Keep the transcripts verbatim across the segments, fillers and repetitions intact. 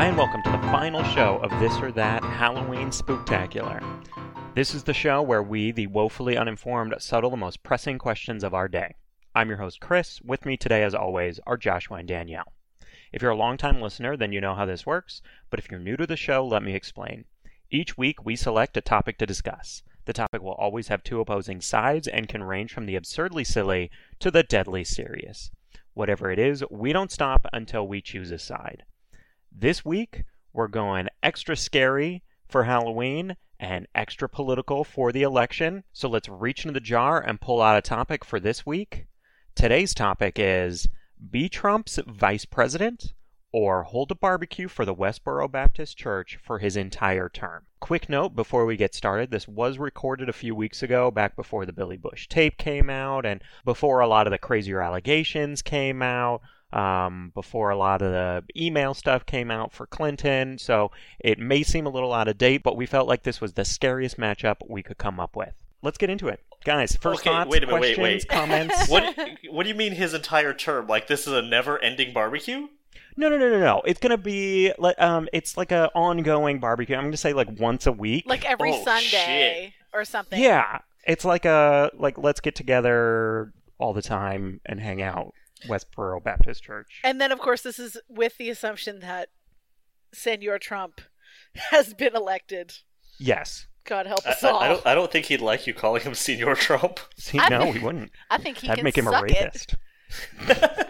Hi, and welcome to the final show of This or That Halloween Spooktacular. This is the show where we, the woefully uninformed, settle the most pressing questions of our day. I'm your host, Chris. With me today, as always, are Joshua and Danielle. If you're a longtime listener, then you know how this works, but if you're new to the show, let me explain. Each week, we select a topic to discuss. The topic will always have two opposing sides and can range from the absurdly silly to the deadly serious. Whatever it is, we don't stop until we choose a side. This week, we're going extra scary for Halloween and extra political for the election. So let's reach into the jar and pull out a topic for this week. Today's topic is be Trump's vice president or hold a barbecue for the Westboro Baptist Church for his entire term. Quick note before we get started, this was recorded a few weeks ago, back before the Billy Bush tape came out and before a lot of the crazier allegations came out. Um, before a lot of the email stuff came out for Clinton, so it may seem a little out of date, but we felt like this was the scariest matchup we could come up with. Let's get into it. Guys, first okay, thoughts, wait a minute, questions, wait, wait. comments? What, what do you mean his entire term? Like this is a never-ending barbecue? No, no, no, no, no. It's going to be, um, it's like an ongoing barbecue. I'm going to say like once a week. Like every Oh, Sunday shit. or something. Yeah. It's like a, like, let's get together all the time and hang out. Westboro Baptist Church. And then, of course, this is with the assumption that Senor Trump has been elected. Yes. God help I, us I, all. I don't. I don't think he'd like you calling him Senor Trump. See, I no, think- he wouldn't. I think he That'd can make him a suck rapist. it.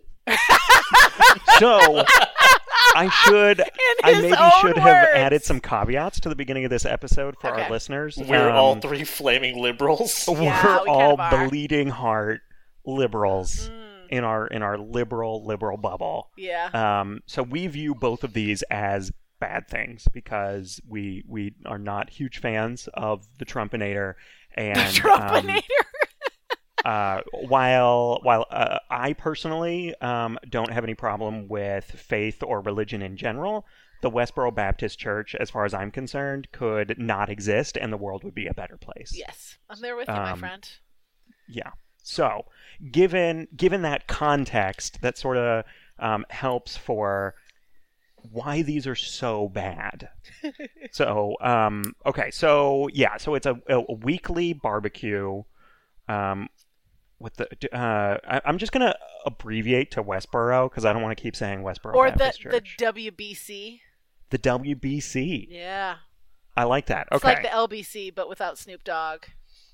So, I should, In I his maybe own should have words. added some caveats to the beginning of this episode for Okay. our listeners. We're Um, all three flaming liberals. We're Yeah, we kind all of are. bleeding heart liberals Mm, in our in our liberal liberal bubble. yeah. Um, so we view both of these as bad things because we we are not huge fans of the Trumpinator and um, Trumpinator. uh, while while uh, I personally um, don't have any problem with faith or religion in general, the Westboro Baptist Church, as far as I'm concerned, could not exist and the world would be a better place. Yes. I'm there with you, my Um, friend. Yeah. So, given given that context, that sort of um, helps for why these are so bad. so, um, okay, so yeah, so it's a, a weekly barbecue. Um, with the, uh, I, I'm just gonna abbreviate to Westboro because I don't want to keep saying Westboro Or the, Baptist the Church. W B C. The W B C. Yeah. I like that. It's Okay. like the L B C, but without Snoop Dogg.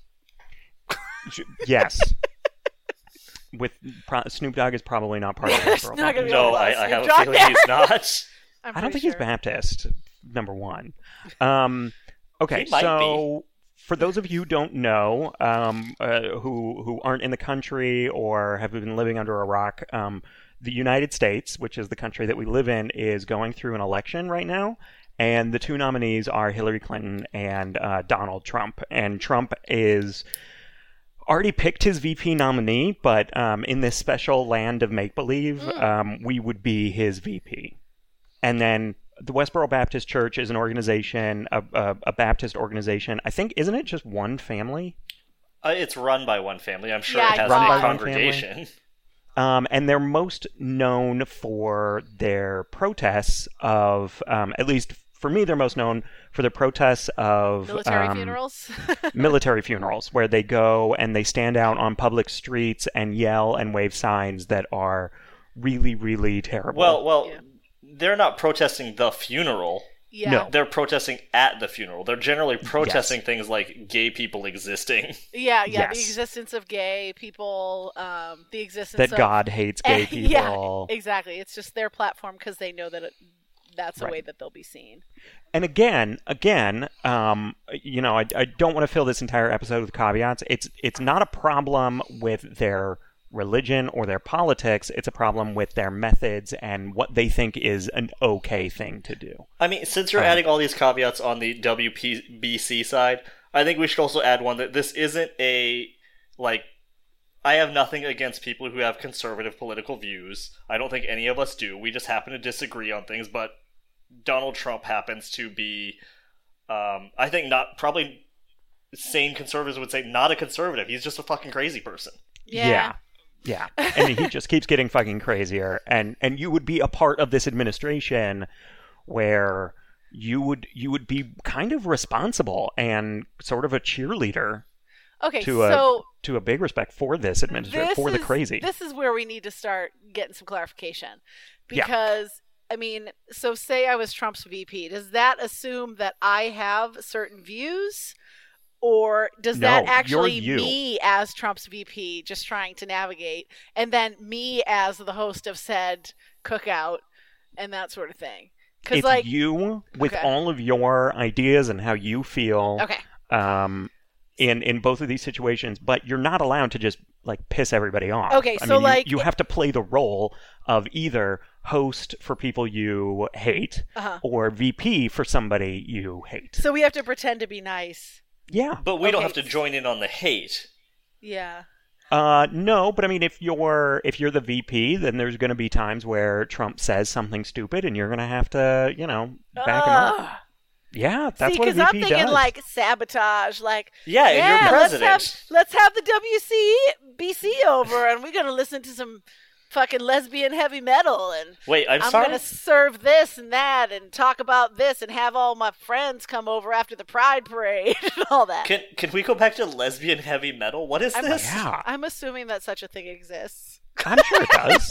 Yes. With pro- Snoop Dogg is probably not part of Yeah, it's Westboro not gonna Baptist be No, all I, about I have a Snoop Dogg feeling there. he's not. I'm I don't pretty think sure. he's Baptist, number one. Um, okay, He might so for those of you who don't know, um, uh, who who aren't in the country or have been living under a rock, um, the United States, which is the country that we live in, is going through an election right now. And the two nominees are Hillary Clinton and uh, Donald Trump. And Trump is already picked his V P nominee, but um, in this special land of make-believe, Mm. um, we would be his V P. And then the Westboro Baptist Church is an organization, a, a, a Baptist organization. I think, isn't it just one family? Uh, it's run by one family. I'm sure Yeah, it has Run a by one congregation. Um, and they're most known for their protests of, um, at least for me, they're most known for their protests of Military um, funerals. military funerals, where they go and they stand out on public streets and yell and wave signs that are really, really terrible. Well, well, Yeah. they're not protesting the funeral. Yeah. No. They're protesting at the funeral. They're generally protesting things like gay people existing. Yeah, yeah. The Yes. existence of gay people, um, the existence that of God hates gay people. Yeah, exactly. It's just their platform because they know that it, that's a Right. way that they'll be seen. And again, again, um, you know, I, I don't want to fill this entire episode with caveats. It's it's not a problem with their religion or their politics. It's a problem with their methods and what they think is an okay thing to do. I mean, since you're Um, adding all these caveats on the W P B C side, I think we should also add one that this isn't a, like, I have nothing against people who have conservative political views. I don't think any of us do. We just happen to disagree on things, but Donald Trump happens to be, um, I think not, probably sane conservatives would say not a conservative. He's just a fucking crazy person. Yeah. Yeah. Yeah. And he just keeps getting fucking crazier. And, and you would be a part of this administration where you would you would be kind of responsible and sort of a cheerleader Okay, to a so to a big respect for this administration, this for the is- crazy. This is where we need to start getting some clarification. Yeah. Because, I mean, so say I was Trump's V P. Does that assume that I have certain views? Or does that No, actually you're you. me as Trump's V P just trying to navigate, and then me as the host of said cookout and that sort of thing? Because It's like, you with Okay. all of your ideas and how you feel okay, um, in in both of these situations, but you're not allowed to just like piss everybody off. Okay, I so, mean, you- like, you, it- have to play the role of either host for people you hate uh-huh. or V P for somebody you hate. So we have to pretend to be nice. Yeah. But we don't Okay. have to join in on the hate. Yeah. Uh, no, but I mean, if you're if you're the V P, then there's going to be times where Trump says something stupid, and you're going to have to, you know, back him up. Ugh. Yeah, that's See, what a because V P I'm thinking does. like sabotage, like Yeah, and yeah, you're let's president. have let's have the W C B C over, and we're gonna listen to some fucking lesbian heavy metal, and Wait, I'm, I'm sorry. gonna serve this and that, and talk about this, and have all my friends come over after the Pride Parade and all that. Can can we go back to lesbian heavy metal? What is I'm, this? Yeah, I'm assuming that such a thing exists. I'm sure it does.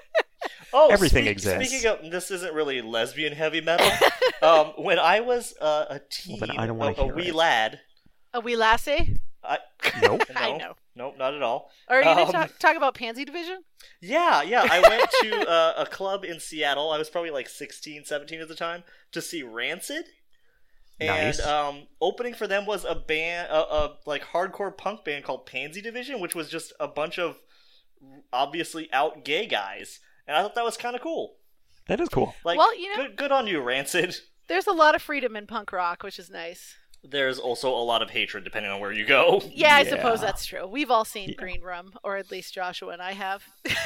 Oh, Everything speak- exists. Speaking of, this isn't really lesbian heavy metal. um, when I was uh, a teen, Well, then I don't wanna a, a hear wee it. lad, A wee lassie? I Nope. no, I know. nope, not at all. Are you gonna Um, talk, talk about Pansy Division? Yeah, yeah. I went to uh, a club in Seattle. I was probably like sixteen, seventeen at the time to see Rancid. And Nice. um, opening for them was a band, a, a like hardcore punk band called Pansy Division, which was just a bunch of obviously out gay guys, and I thought that was kind of cool. That is cool. Like, Well, you know- good, good on you, Rancid. There's a lot of freedom in punk rock, which is nice. There's also a lot of hatred depending on where you go. Yeah, I Yeah. suppose that's true. We've all seen Yeah. Green Room, or at least Joshua and I have.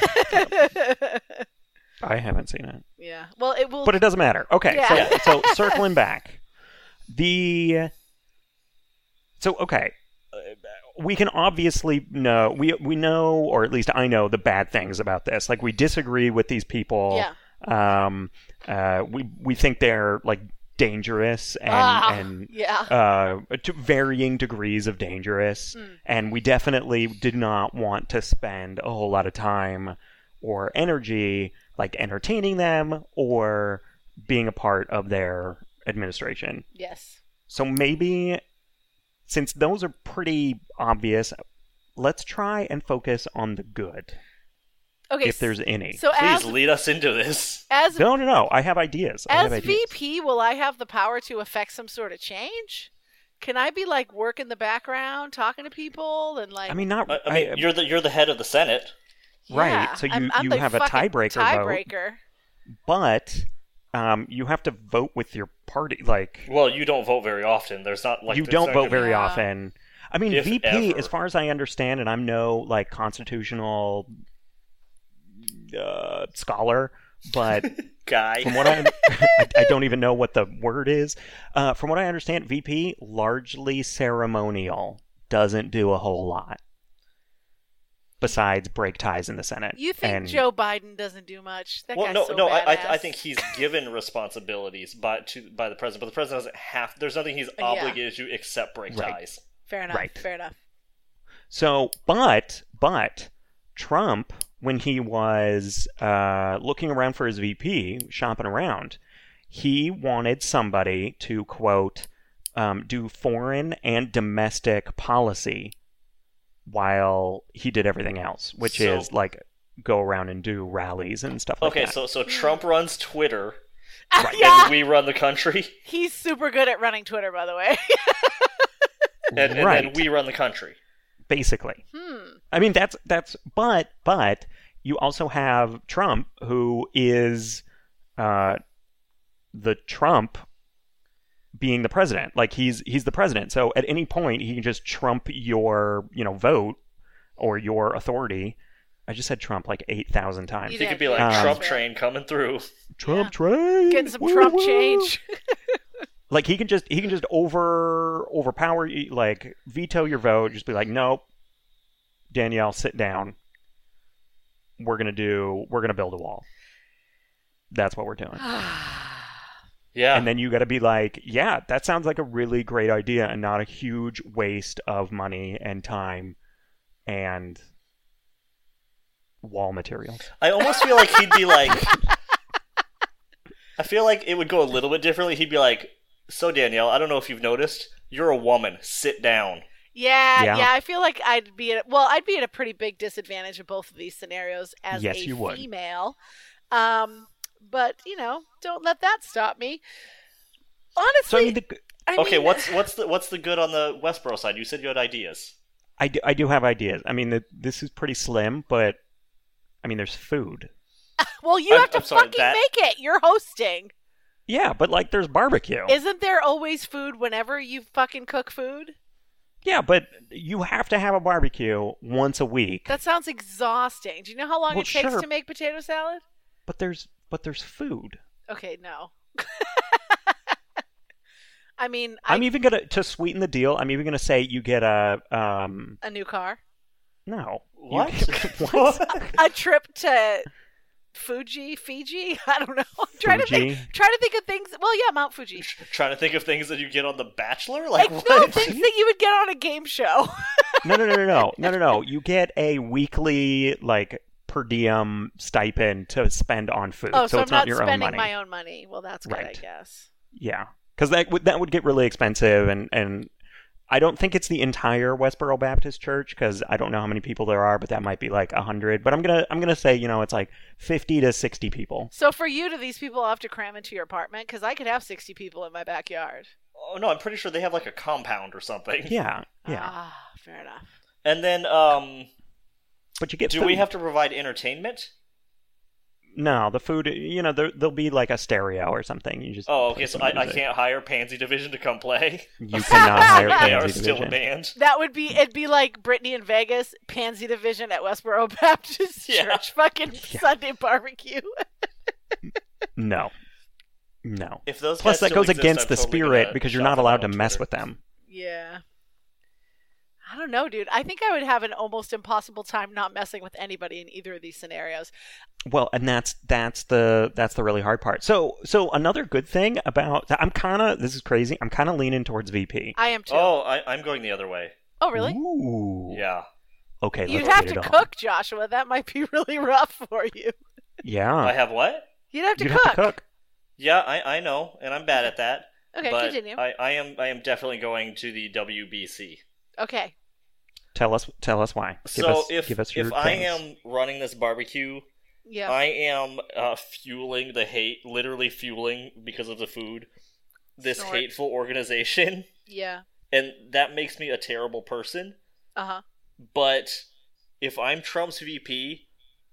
I haven't seen it, Yeah. Well, it will. but it doesn't matter. Okay, Yeah. so so circling back, the so okay, uh, we can obviously know we we know, or at least I know the bad things about this. Like we disagree with these people. Yeah. Um. Uh. We we think they're like dangerous and Ah, and yeah. uh, to varying degrees of dangerous, Mm. and we definitely did not want to spend a whole lot of time or energy like entertaining them or being a part of their administration. Yes. So maybe, since those are pretty obvious, let's try and focus on the good, Okay. if there's any. so Please as lead us into this. as No, no, no. I have ideas. I have as ideas. V P, will I have the power to affect some sort of change? Can I be like work in the background, talking to people, and like? I mean, not I, I mean, I- you're the you're the head of the Senate. right, yeah, so you- I'm, I'm you the have a fucking tiebreaker vote. Tiebreaker. but um, you have to vote with your party. Like Well, you don't vote very often. There's not like you there's don't not vote gonna be- very Yeah. often. I mean, If V P, ever. as far as I understand, and I'm no like constitutional uh, scholar, but guy. from what I, I, I don't even know what the word is. Uh, from what I understand, V P largely ceremonial, doesn't do a whole lot besides break ties in the Senate. You think and, Joe Biden doesn't do much? That well, guy's no, so no. I, badass. I, I think he's given responsibilities by to by the president, but the president doesn't have. There's nothing he's Yeah. obligated to except break Right. ties. Fair enough. Right. Fair enough. So, but but Trump, when he was uh, looking around for his V P, shopping around, he wanted somebody to quote um, do foreign and domestic policy while he did everything else, which So- is like go around and do rallies and stuff like Okay, that. so so Trump runs Twitter, Right. yeah. and we run the country, He's super good at running Twitter, by the way. and, and then right, we run the country. basically. hmm. I mean, that's that's. But but you also have Trump, who is uh, the Trump being the president. Like he's he's the president. So at any point he can just trump your you know vote or your authority. I just said Trump like eight thousand times. You He Yeah, could be yeah, like Um, Trump that's train coming through. Trump Yeah. train, Getting some woo, Trump woo. change. Like he can just he can just over overpower you, like veto your vote. Just be like, nope, Danielle, sit down. We're gonna do. We're gonna build a wall. That's what we're doing. Yeah. And then you got to be like, yeah, that sounds like a really great idea and not a huge waste of money and time and wall materials. I almost feel like he'd be like... I feel like it would go a little bit differently. He'd be like, so Danielle, I don't know if you've noticed, you're a woman. Sit down. Yeah, Yeah. yeah, I feel like I'd be at well, I'd be at a pretty big disadvantage in both of these scenarios as Yes, a you would. female. Um, but you know, don't let that stop me. Honestly, So I mean, the, I Okay, mean, what's what's the what's the good on the Westboro side? You said you had ideas. I do, I do have ideas. I mean, the, this is pretty slim, but I mean, there's food. well, you I'm- have to I'm sorry, fucking that- make it. You're hosting. Yeah, but like, there's barbecue. Isn't there always food whenever you fucking cook food? Yeah, but you have to have a barbecue once a week. That sounds exhausting. Do you know how long Well, it takes sure. to make potato salad? But there's but there's food. Okay, no. I mean, I, I'm even gonna to sweeten the deal. I'm even gonna say you get a um a new car, no You What? get- what? a trip to Fuji, Fiji. I don't know. I'm trying to Fuji? think. Trying to think of things. Well, yeah, Mount Fuji. Trying to think of things that you get on The Bachelor? Like, Like, what? no, things that you would get on a game show. No, no, no, no, no, no, no, no. You get a weekly like per diem stipend to spend on food, Oh, so, so, it's I'm not your own spending money. my own money. Well, that's good, I Right. guess. Yeah, because that would that would get really expensive, and and I don't think it's the entire Westboro Baptist Church because I don't know how many people there are, but that might be like a hundred. But I'm gonna I'm gonna say you know it's like fifty to sixty people. So for you, do these people have to cram into your apartment? Because I could have sixty people in my backyard. Oh no, I'm pretty sure they have like a compound or something. Yeah, yeah. Ah, fair enough. And then, um, But you get do food. we have to provide entertainment? No, the food. You know, there, there'll be like a stereo or something. You just Oh, play okay, so some I, I music. can't hire Pansy Division to come play. You cannot hire They are Pansy still a Division. band. That would be it'd be like Britney in Vegas, Pansy Division at Westboro Baptist Yeah. Church, fucking Yeah. Sunday barbecue. No, no. If those Plus, guys that still goes exist, against I'm the totally spirit gonna because you're shout not them allowed out to on mess Twitter. with them. Yeah. I don't know, dude. I think I would have an almost impossible time not messing with anybody in either of these scenarios. Well, and that's that's the that's the really hard part. So so another good thing about I'm kind of this is crazy. I'm kind of leaning towards V P. I am too. Oh, I, I'm going the other way. Oh, really? Ooh. Yeah. Okay. You'd let's have get to it on. cook, Joshua. That might be really rough for you. Yeah. I have what? You'd have to, You'd cook. have to cook. Yeah, I, I know, and I'm bad at that. Okay, but continue. I, I am I am definitely going to the W B C. Okay. Tell us tell us why. Give so us, if give us your if I things. am running this barbecue, Yeah. I am uh, fueling the hate, literally fueling because of the food, this Snort. hateful organization, Yeah. and that makes me a terrible person. Uh huh. But if I'm Trump's V P,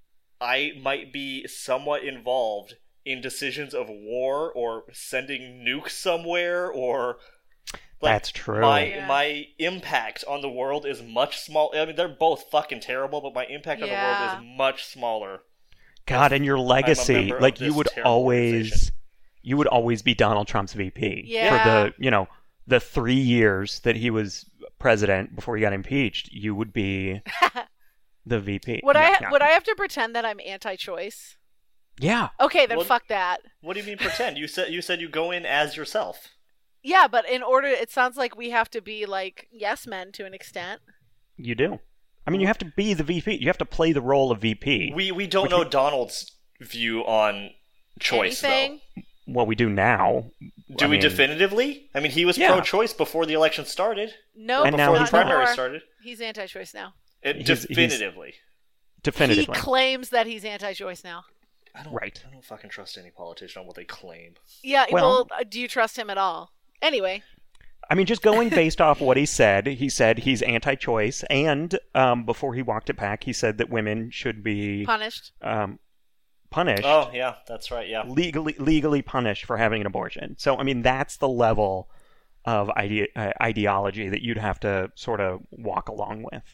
I might be somewhat involved in decisions of war or sending nukes somewhere or like, That's true. My Yeah. my impact on the world is much small. I mean, they're both fucking terrible, but my impact on the Yeah. world is much smaller. God, and your legacy, member of like you this would terrible always, organization. you would always be Donald Trump's V P Yeah. for the, you know, the three years that he was president before he got impeached. You would be the V P. Would yeah, I yeah. would I have to pretend that I'm anti-choice? Yeah, Okay, then Well- fuck that. What do you mean pretend? You said you said you go in as yourself. Yeah, but in order, it sounds like we have to be like yes men to an extent. you do. I mean, you have to be the V P. You have to play the role of V P. We we don't Which know we- Donald's view on choice Anything? well, we do now. though. Do I we mean, definitively? I mean, he was Yeah. pro-choice before the election started. No, And now before not he's the not. primary anymore. started. He's anti-choice now. It, He's- he's- definitively. definitively? He claims that he's anti-choice now. I don't, Right. I don't fucking trust any politician on what they claim. Yeah. Well- Well, uh, do you trust him at all? Anyway. I mean, just going based off what he said, he said he's anti-choice, and um, before he walked it back, he said that women should be Punished. um, punished, Oh yeah, that's right. Yeah. legally legally punished for having an abortion. So, I mean, that's the level of ide- uh, ideology that you'd have to sort of walk along with.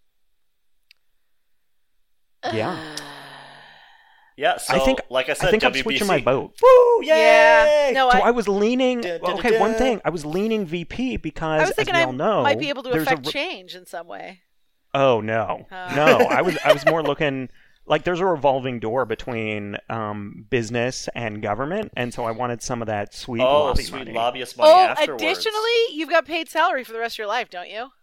Yeah. Yeah. So I think, like I said, I think I'm W B C. switching my vote. Woo! Yay! Yeah. No, So I, I was leaning. Da, da, da, Okay, one da. thing. I was leaning V P because, I was thinking as we I all know, might be able to there's affect a. change in some way. Oh no, Oh. no! I was I was more looking like there's a revolving door between um, business and government, and so I wanted some of that sweet oh, lobby sweet money. lobbyist money Oh, afterwards. additionally, you've got paid salary for the rest of your life, don't you?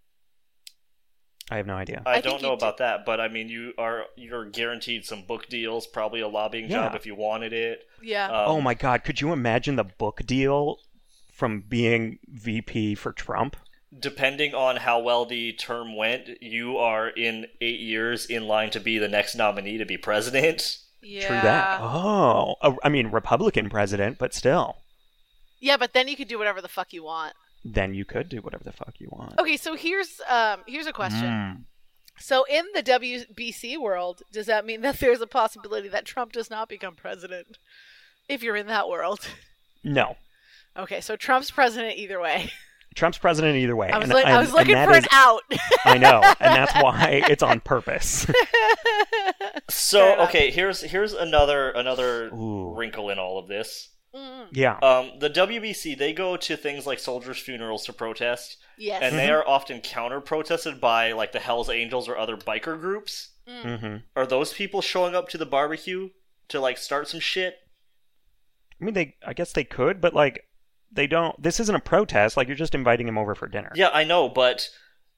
I have no idea. I, I think don't know you about that, but I mean, you are you're guaranteed some book deals, probably a lobbying job Yeah. if you wanted it. Yeah. Um, Oh my God, could you imagine the book deal from being V P for Trump? Depending on how well the term went, you are in eight years in line to be the next nominee to be president. yeah. True that. Oh, uh, I mean, Republican president, but still. Yeah, but then you could do whatever the fuck you want. Then you could do whatever the fuck you want. Okay, so here's um here's a question. Mm. So in the W B C world, does that mean that there's a possibility that Trump does not become president? If you're in that world. No. Okay, so Trump's president either way. Trump's president either way. I was, and, like, I and- was looking and that for an is- out. I know, and that's why it's on purpose. Fair So enough. okay, here's here's another another Ooh. wrinkle in all of this. Mm, Yeah. Um, the W B C, they go to things like soldiers' funerals to protest, yes. and Mm-hmm. they are often counter-protested by like the Hells Angels or other biker groups. Mm. hmm Are those people showing up to the barbecue to like start some shit? I mean, they. I guess they could, but like, they don't. This isn't a protest. Like, you're just inviting him over for dinner. Yeah, I know, but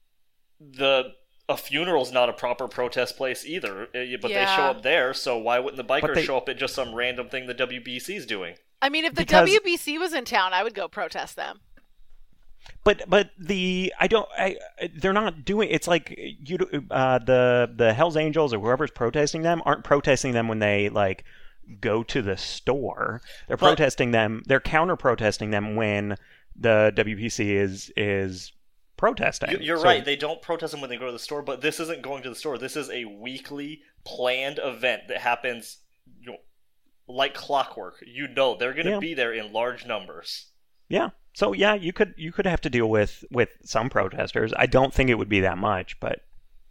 the a funeral's not a proper protest place either. uh, But they show Yeah. up there, so why wouldn't the bikers they- show up at just some random thing the W B C's doing? I mean, if the Because- W B C was in town, I would go protest them. But but the I don't I they're not doing. It's like you uh, the the Hell's Angels or whoever's protesting them aren't protesting them when they like go to the store. They're But- protesting them. They're counter protesting them when the W P C is is protesting. You- You're So- right, they don't protest them when they go to the store, but this isn't going to the store. This is a weekly planned event that happens, you know, like clockwork. You know they're going to Yeah. be there in large numbers. Yeah. So yeah, you could you could have to deal with with some protesters. I don't think it would be that much, but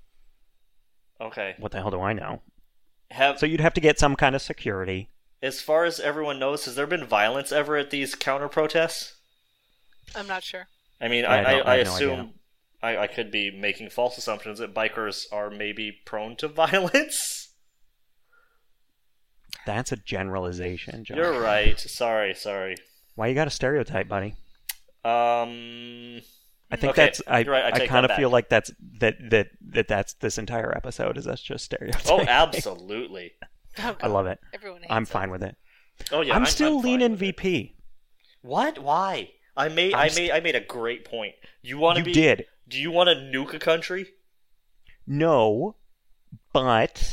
Okay. what the hell do I know? Have So you'd have to get some kind of security. as far as everyone knows, has there been violence ever at these counter protests? I'm not sure. I mean, I I, I, don't- I I have no assume idea. I, I could be making false assumptions that bikers are maybe prone to violence. That's a generalization, John. You're right. Sorry, sorry. Why you got a stereotype, buddy? Um, I think Okay, that's I you're right, I I, take kind that of feel back. like that's that that that that's this entire episode is us just stereotyping. oh, absolutely. Oh, I love it. Everyone hates I'm it. fine with it. Oh yeah, I'm still I'm fine leaning with it. V P. What? Why? I made I'm I st- made I made a great point. You want to You be? did. Do you want to nuke a country? No, but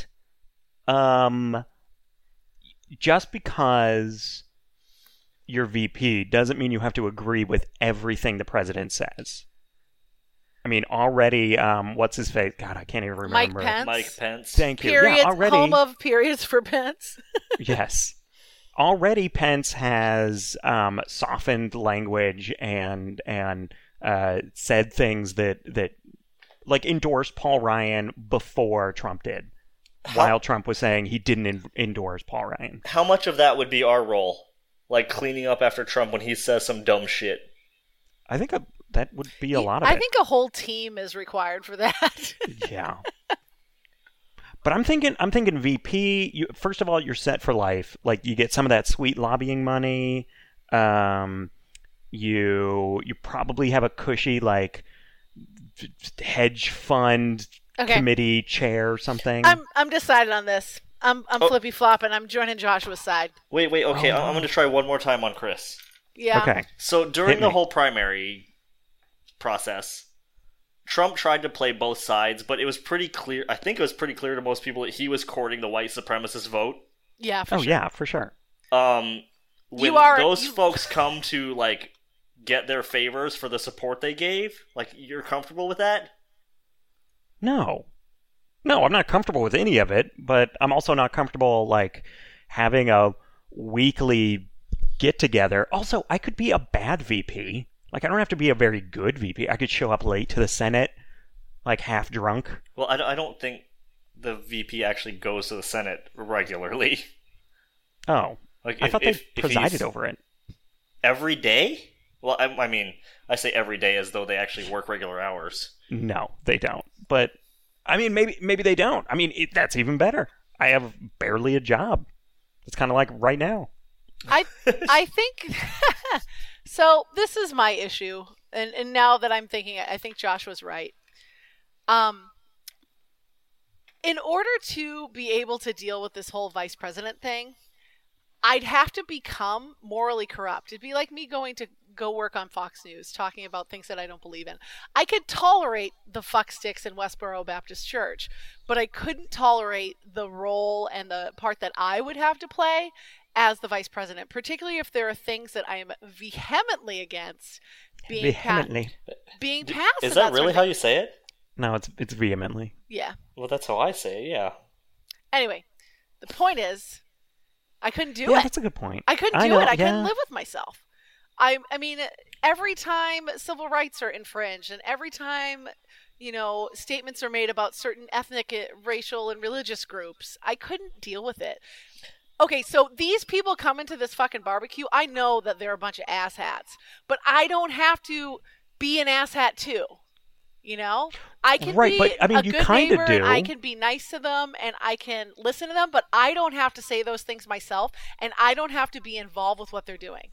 um just because you're V P doesn't mean you have to agree with everything the president says. I mean, already, um, what's his face? God, I can't even Mike remember. Pence. Mike Pence. Thank you. Periods, Yeah, already. home of periods for Pence. Yes. Already Pence has um, softened language and and uh, said things that, that like endorsed Paul Ryan before Trump did, How- while Trump was saying he didn't en- endorse Paul Ryan. How much of that would be our role? Like cleaning up after Trump when he says some dumb shit. I think a, that would be a lot of I it. think a whole team is required for that. Yeah. But I'm thinking, I'm thinking V P. You, first of all, you're set for life. Like you get some of that sweet lobbying money. Um, you you probably have a cushy like hedge fund Okay. committee chair or something. I'm I'm decided on this. I'm I'm Oh. flippy flopping. I'm joining Joshua's side. Wait, wait, okay, Oh, I'm, no. I'm going to try one more time on Chris. Yeah. Okay. So during Hit the me. whole primary process, Trump tried to play both sides, but it was pretty clear. I think it was pretty clear to most people that he was courting the white supremacist vote. Yeah. For Oh sure. yeah, for sure. Um, when You are- those you- folks come to like get their favors for the support they gave, like you're comfortable with that? No. No, I'm not comfortable with any of it, but I'm also not comfortable like having a weekly get together. Also, I could be a bad V P. Like I don't have to be a very good V P. I could show up late to the Senate like half drunk. Well, I, don't- I don't think the V P actually goes to the Senate regularly. Oh. Like I if, thought if, they if presided he's over it. every day. Well, I, I mean, I say every day as though they actually work regular hours. No, they don't. But I mean, maybe maybe they don't. I mean, it, that's even better. I have barely a job. It's kind of like right now. I I think so. This is my issue, and and now that I'm thinking, I think Josh was right. Um, in order to be able to deal with this whole vice president thing, I'd have to become morally corrupt. It'd be like me going to go work on Fox News, talking about things that I don't believe in. I could tolerate the fuck sticks in Westboro Baptist Church, but I couldn't tolerate the role and the part that I would have to play as the vice president, particularly if there are things that I am vehemently against being Vehemently. Pa- being passed. Is that really how you say it? No, it's it's vehemently. Yeah. Well, that's how I say it, yeah. Anyway, the point is, I couldn't do yeah, it. that's a good point. I couldn't I do know, it. I yeah. couldn't live with myself. I I mean, every time civil rights are infringed, and every time, you know, statements are made about certain ethnic, racial, and religious groups, I couldn't deal with it. Okay, so these people come into this fucking barbecue. I know that they're a bunch of asshats, but I don't have to be an asshat too. You know, I can Right, be but, I mean, a you good kinda neighbor, and do. I can be nice to them, and I can listen to them, but I don't have to say those things myself, and I don't have to be involved with what they're doing.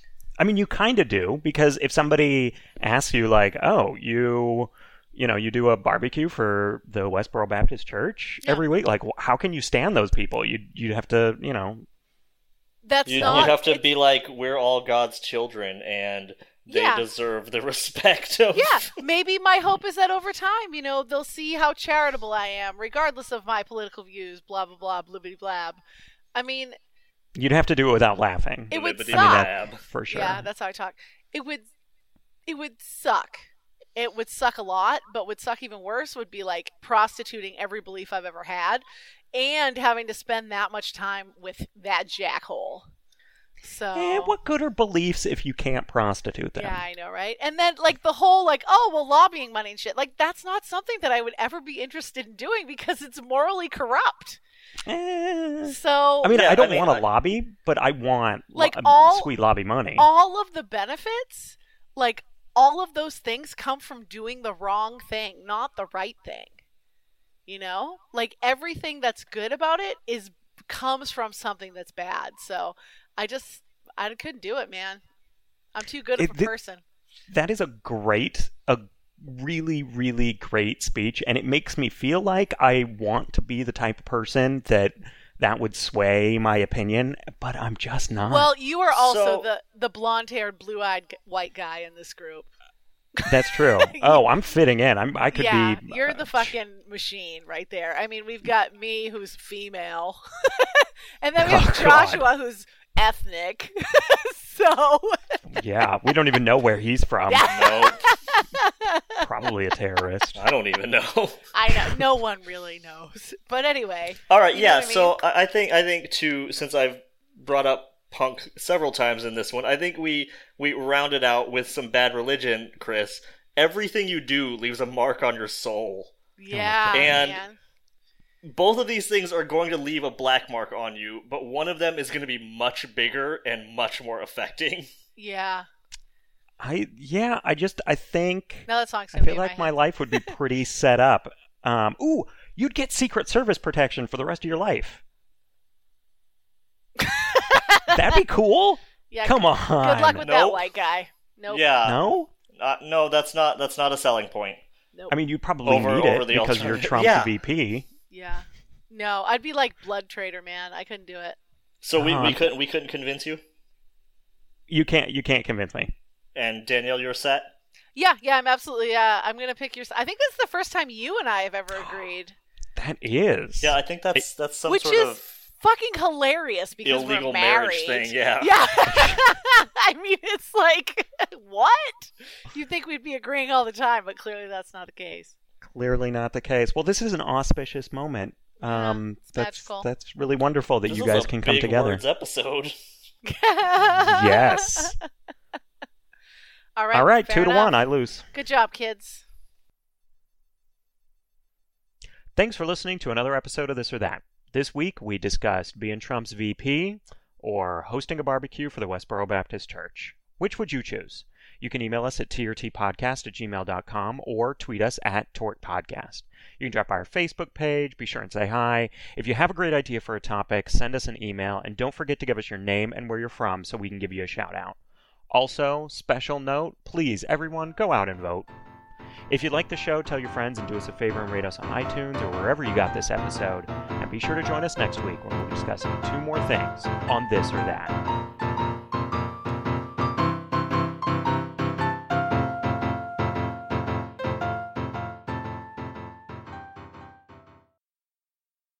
I mean, you kind of do, because if somebody asks you, like, oh, you, you know, you do a barbecue for the Westboro Baptist Church Yeah. every week, like, wh- how can you stand those people? You'd, you'd have to, you know... That's You, not. you have to it's- be like, we're all God's children, and they Yeah. deserve the respect of... Yeah, maybe my hope is that over time, you know, they'll see how charitable I am, regardless of my political views. Blah blah blah, blibbity blab. I mean, You'd have to do it without laughing. it would Blibbity suck. I mean, blab. that, for sure. Yeah, that's how I talk. It would, it would suck. It would suck a lot, but would suck even worse would be like prostituting every belief I've ever had, and having to spend that much time with that jackhole. So Eh, what good are beliefs if you can't prostitute them? yeah, I know, right? And then like the whole like, oh well, lobbying money and shit. Like that's not something that I would ever be interested in doing because it's morally corrupt. Eh. So I mean, Yeah, I don't I mean, want to I- lobby, but I want Like, lo- all- sweet lobby money. all of the benefits, like all of those things come from doing the wrong thing, not the right thing. You know? Like everything that's good about it is comes from something that's bad. So I just I couldn't do it, man. I'm too good of It- a th- person. That is a great, a really, really great speech, and it makes me feel like I want to be the type of person that that would sway my opinion, but I'm just not. Well, you are also So- the the blonde-haired, blue-eyed g- white guy in this group. That's true. Oh, I'm fitting in. I'm. I could yeah, be. you're uh, the fucking machine right there. I mean, we've got me who's female, and then we have Oh, God. Joshua who's ethnic. So Yeah, we don't even know where he's from. No, Probably a terrorist. I don't even know. I know no one really knows. But anyway, All right, You know yeah. what I So I I think I think too, since I've brought up punk several times in this one, I think we we rounded out with some bad religion, Chris. Everything you do leaves a mark on your soul. yeah, And- man. Both of these things are going to leave a black mark on you, but one of them is going to be much bigger and much more affecting. Yeah. I yeah. I just I think Now that song's I gonna feel be like in my my life would be pretty set up. Um, ooh, you'd get Secret Service protection for the rest of your life. That'd be cool. Yeah, Come on. Good luck with that Nope. white guy. Nope. Yeah, No, uh, no, that's not that's not a selling point. Nope. I mean you'd probably Over- need over it the because you're alternative. Trump's Yeah. V P. Yeah. No, I'd be like Blood Trader, man. I couldn't do it. So we, Uh-huh. we couldn't we couldn't convince you. You can't you can't convince me. And Danielle, you're set. Yeah, yeah, I'm absolutely. Uh, I'm gonna pick your. I think this is the first time you and I have ever agreed, That is. Yeah, I think that's that's some which sort is of fucking hilarious because illegal we're married. marriage thing. Yeah. Yeah. I mean, it's like, what? You'd think we'd be agreeing all the time, but clearly that's not the case. Clearly not the case. Well, this is an auspicious moment. Yeah, Um, it's that's magical. that's really wonderful that This you is guys a can come big together. words episode. Yes. All right. All right, fair two to enough. one. I lose. Good job, kids. Thanks for listening to another episode of This or That. This week we discussed being Trump's V P or hosting a barbecue for the Westboro Baptist Church. Which would you choose? You can email us at t r t podcast at gmail dot com or tweet us at tortpodcast. You can drop by our Facebook page, be sure and say hi. If you have a great idea for a topic, send us an email, and don't forget to give us your name and where you're from so we can give you a shout out. Also, special note, please, everyone, go out and vote. If you like the show, tell your friends and do us a favor and rate us on iTunes or wherever you got this episode. And be sure to join us next week when we're discussing two more things on This or That.